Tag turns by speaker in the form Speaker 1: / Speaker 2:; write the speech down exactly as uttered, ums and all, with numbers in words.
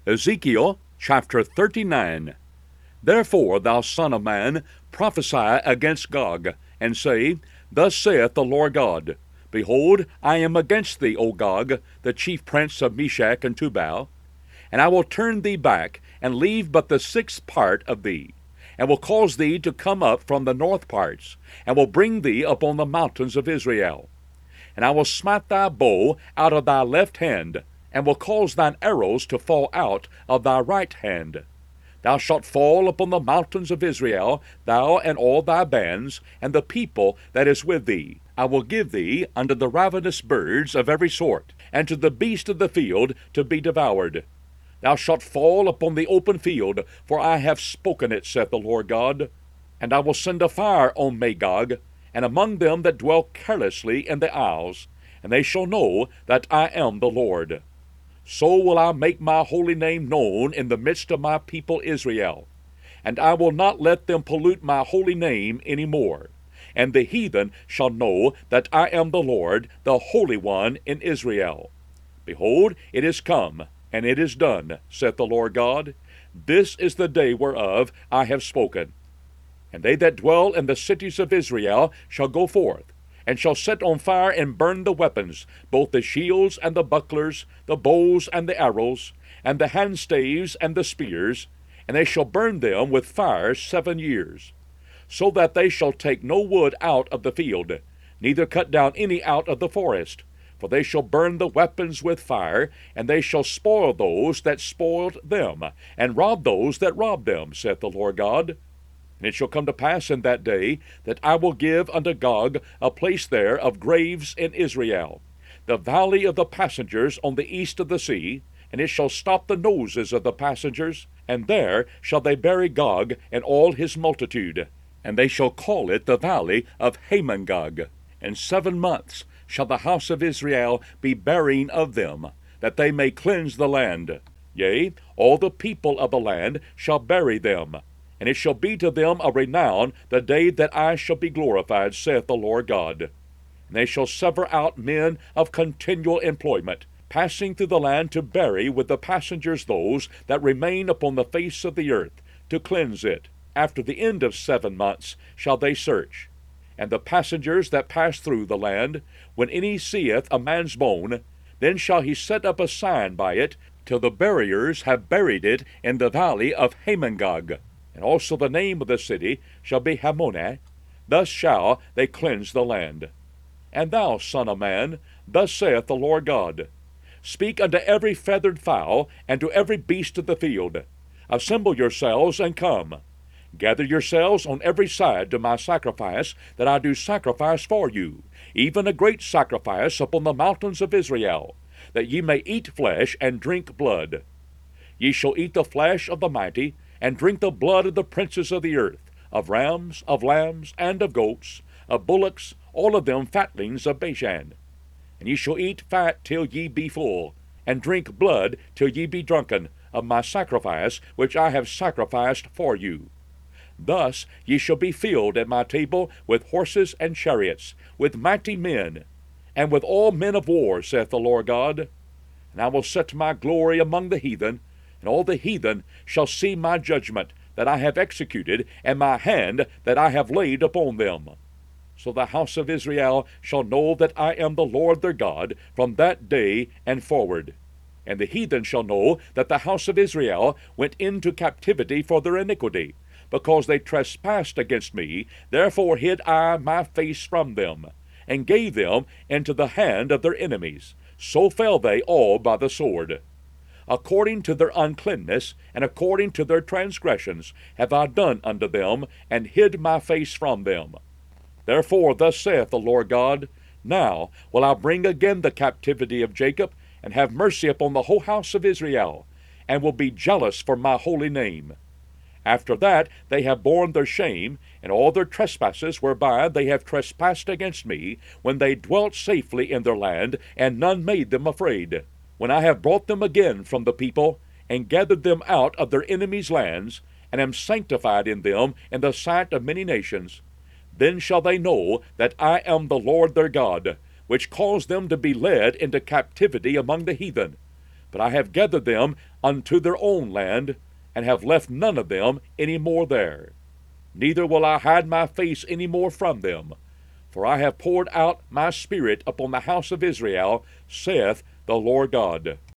Speaker 1: Ezekiel chapter thirty-nine. Therefore, thou son of man, prophesy against Gog, and say, Thus saith the Lord God, Behold, I am against thee, O Gog, the chief prince of Meshech and Tubal, and I will turn thee back, and leave but the sixth part of thee, and will cause thee to come up from the north parts, and will bring thee upon the mountains of Israel. And I will smite thy bow out of thy left hand, and will cause thine arrows to fall out of thy right hand. Thou shalt fall upon the mountains of Israel, thou and all thy bands, and the people that is with thee. I will give thee unto the ravenous birds of every sort, and to the beasts of the field to be devoured. Thou shalt fall upon the open field, for I have spoken it, saith the Lord God. And I will send a fire on Magog, and among them that dwell carelessly in the isles, and they shall know that I am the Lord. So will I make my holy name known in the midst of my people Israel, and I will not let them pollute my holy name any more. And the heathen shall know that I am the Lord, the Holy One in Israel. Behold, it is come, and it is done, saith the Lord God. This is the day whereof I have spoken. And they that dwell in the cities of Israel shall go forth, and shall set on fire and burn the weapons, both the shields and the bucklers, the bows and the arrows, and the handstaves and the spears, and they shall burn them with fire seven years, so that they shall take no wood out of the field, neither cut down any out of the forest. For they shall burn the weapons with fire, and they shall spoil those that spoiled them, and rob those that robbed them, saith the Lord God. And it shall come to pass in that day that I will give unto Gog a place there of graves in Israel, the valley of the passengers on the east of the sea, and it shall stop the noses of the passengers, and there shall they bury Gog and all his multitude, and they shall call it the valley of Hamongog. And seven months shall the house of Israel be burying of them, that they may cleanse the land. Yea, all the people of the land shall bury them. And it shall be to them a renown the day that I shall be glorified, saith the Lord God. And they shall sever out men of continual employment, passing through the land to bury with the passengers those that remain upon the face of the earth, to cleanse it. After the end of seven months shall they search. And the passengers that pass through the land, when any seeth a man's bone, then shall he set up a sign by it, till the buriers have buried it in the valley of Hamongog. And also the name of the city shall be Hammonah. Thus shall they cleanse the land. And thou, son of man, thus saith the Lord God, Speak unto every feathered fowl, and to every beast of the field, Assemble yourselves, and come. Gather yourselves on every side to my sacrifice, that I do sacrifice for you, even a great sacrifice upon the mountains of Israel, that ye may eat flesh and drink blood. Ye shall eat the flesh of the mighty, and drink the blood of the princes of the earth, of rams, of lambs, and of goats, of bullocks, all of them fatlings of Bashan. And ye shall eat fat till ye be full, and drink blood till ye be drunken, of my sacrifice which I have sacrificed for you. Thus ye shall be filled at my table with horses and chariots, with mighty men, and with all men of war, saith the Lord God. And I will set my glory among the heathen, and all the heathen shall see my judgment that I have executed, and my hand that I have laid upon them. So the house of Israel shall know that I am the Lord their God from that day and forward. And the heathen shall know that the house of Israel went into captivity for their iniquity, because they trespassed against me. Therefore hid I my face from them, and gave them into the hand of their enemies. So fell they all by the sword. According to their uncleanness, and according to their transgressions, have I done unto them, and hid my face from them. Therefore thus saith the Lord God, Now will I bring again the captivity of Jacob, and have mercy upon the whole house of Israel, and will be jealous for my holy name. After that they have borne their shame, and all their trespasses whereby they have trespassed against me, when they dwelt safely in their land, and none made them afraid. When I have brought them again from the people, and gathered them out of their enemies' lands, and am sanctified in them in the sight of many nations, then shall they know that I am the Lord their God, which caused them to be led into captivity among the heathen. But I have gathered them unto their own land, and have left none of them any more there. Neither will I hide my face any more from them. For I have poured out my Spirit upon the house of Israel, saith the Lord God.